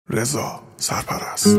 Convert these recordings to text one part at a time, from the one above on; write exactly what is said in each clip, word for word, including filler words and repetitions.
رضا سرپرست.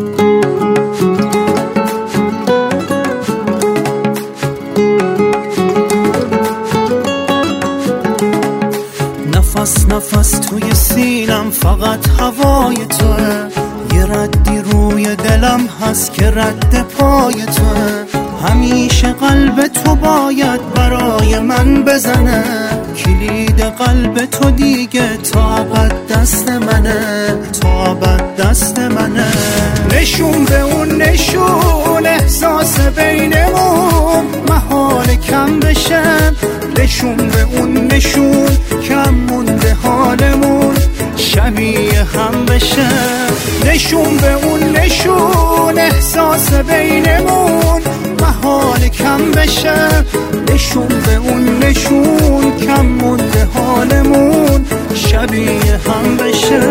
نفس نفس توی سینم فقط هوای توه، یه ردی روی دلم هست که رد پای توه. همیشه قلب تو باید برای من بزنه، کلید قلب تو دیگه تا ابد دست منه، تا ابد دست منه. نشون به اون نشون احساس بینمون محال کم بشه، نشون به اون نشون کم مونده حالمون شبیه هم بشه. نشون به اون نشون احساس بینمون محال کم بشه، نشون به اون نشون کم مونده حالمون شبیه هم بشه.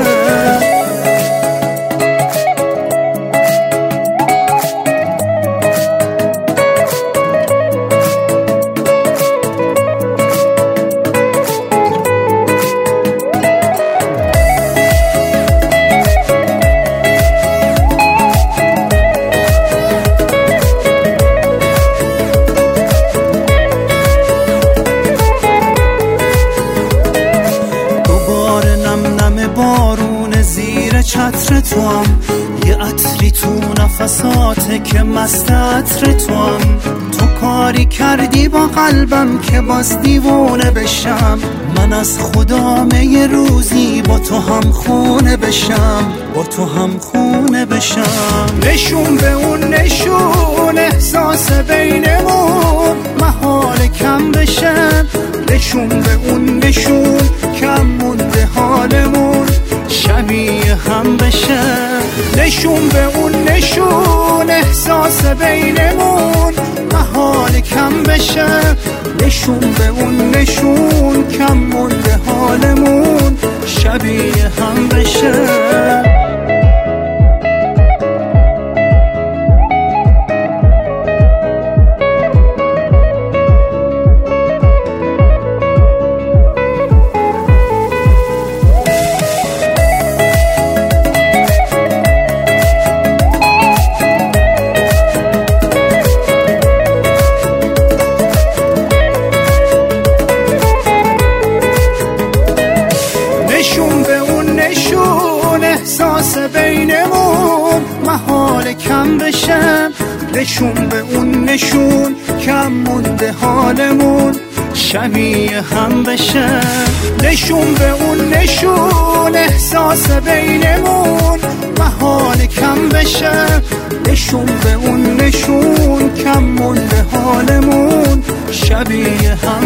بارون زیر چتر تو هم، یه عطری تو نفساته که مست عطر تو هم. تو کاری کردی با قلبم که باز دیوونه بشم، من از خدام یه روزی با تو هم خونه بشم، با تو هم خونه بشم. نشون به اون نشون احساس بینمون محال کم بشه، نشون به اون نشون کم مونده حالمون شبیه هم بشه. نشون به اون نشون احساس بینمون محال کم بشه، نشون به اون نشون کم مونده حالمون شبیه هم بشه. نشون به اون نشون احساس بینمون محال کم بشه، نشون به اون نشون کم مونده حالمون شبیه هم بشه. نشون به اون نشون احساس بینمون محال کم بشه، نشون به اون نشون کم مونده حالمون شبیه هم